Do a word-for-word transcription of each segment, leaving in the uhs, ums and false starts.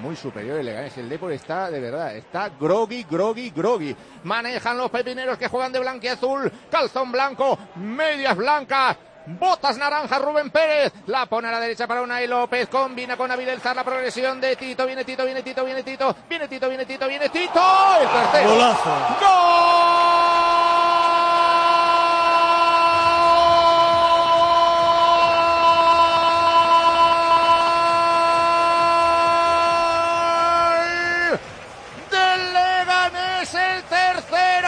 muy superior el Leganés. El Depor está, de verdad, está groggy, groggy, groggy. Manejan los pepineros que juegan de blanquiazul, calzón blanco, medias blancas, botas naranjas. Rubén Pérez la pone a la derecha para Unai López, combina con Nabil Elzar la progresión de Tito, viene Tito, viene Tito, viene Tito, viene Tito, viene Tito, viene Tito, el tercero. Golazo. ¡Gol! Del Leganés, el tercero.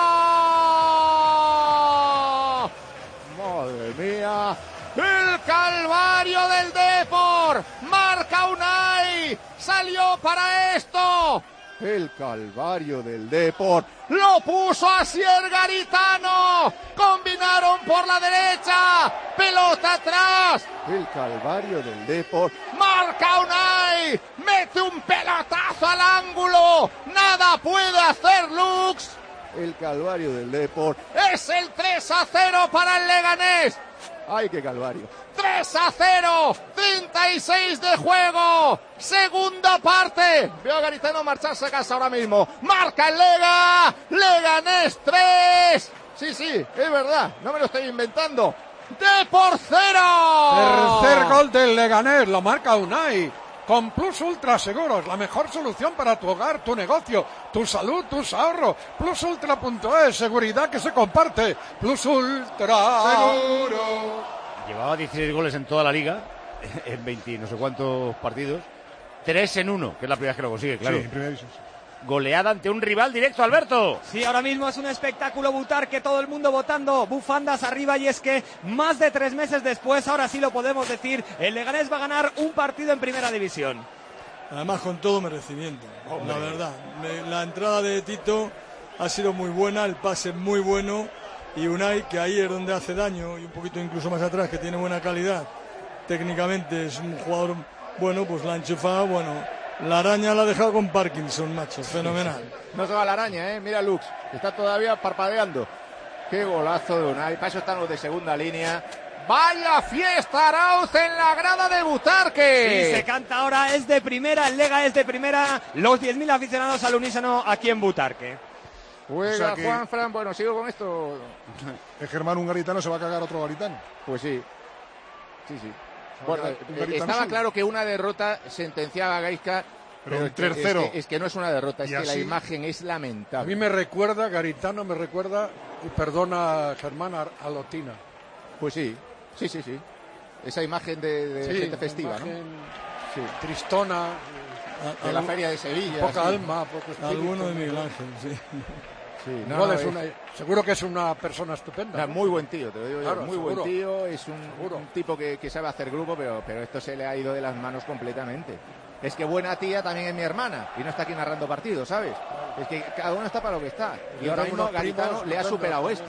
Madre mía, el calvario del Depor, marca Unai, salió para esto. El calvario del Depor, lo puso Asier Garitano, combinaron por la derecha, pelota atrás. El calvario del Depor, marca Unai, mete un pelotazo al ángulo, nada puede hacer Lux. El calvario del Depor, es el tres a cero para el Leganés. ¡Ay, qué calvario! tres a cero, treinta y seis de juego, segunda parte. Veo a Garitano marcharse a casa ahora mismo. Marca el Lega, Leganés tres. Sí, sí, es verdad, no me lo estoy inventando. Depor cero. Tercer gol del Leganés, lo marca Unai. Con Plus Ultra Seguros, la mejor solución para tu hogar, tu negocio, tu salud, tus ahorros. plus ultra punto es, seguridad que se comparte. Plus Ultra Seguro. Llevaba dieciséis goles en toda la liga, en veinte no sé cuántos partidos. tres en uno, que es la primera vez que lo consigue, claro. Sí, en primera división. Goleada ante un rival directo, Alberto. Sí, ahora mismo es un espectáculo Butarque, todo el mundo votando, bufandas arriba, y es que más de tres meses después, ahora sí lo podemos decir, el Leganés va a ganar un partido en primera división. Además con todo merecimiento, la verdad. La entrada de Tito ha sido muy buena, el pase es muy bueno, y Unai, que ahí es donde hace daño, y un poquito incluso más atrás, que tiene buena calidad, técnicamente es un jugador bueno, pues la ha enchufado, bueno. La araña la ha dejado con Parkinson, macho, fenomenal. No se va la araña, eh, mira Lux, está todavía parpadeando. Qué golazo de Unai, para eso están los de segunda línea. ¡Vaya fiesta, Arauz, en la grada de Butarque! Sí, se canta ahora, es de primera, el Lega es de primera, los diez mil aficionados al unísono aquí en Butarque. Juega O sea que- Juan Fran, bueno, sigo con esto. El Germán, un garitano, se va a cagar otro garitano. Pues sí, sí, sí. Se va a Bueno, cagar un eh, garitano estaba solo. claro que una derrota sentenciaba a Gaizka, Pero pero un es que- tercero. Es que, es que no es una derrota, es Y que la así- imagen es A lamentable. mí me recuerda, Garitano me recuerda, y perdona Germán, a a Lotina. Pues sí, sí, sí, sí. Esa imagen de, de Sí, gente festiva, imagen ¿no? Sí. tristona, A- De la algo- feria de Sevilla. poca sí. alma, poco espíritu. Alguno de Miguel Ángel, sí. Sí, no, Igual no, es es- una, seguro que es una persona estupenda. no, ¿no? muy buen tío, te lo digo yo. Claro, Muy seguro. buen tío, es un, Seguro. un tipo que, que sabe hacer grupo, pero, pero esto se le ha ido de las manos completamente. Es que buena tía también es mi hermana y no está aquí narrando partidos, ¿sabes? Es que cada uno está para lo que está. Y Yo ahora tengo mismo unos primos Garitano le ha estupendos superado también. esto.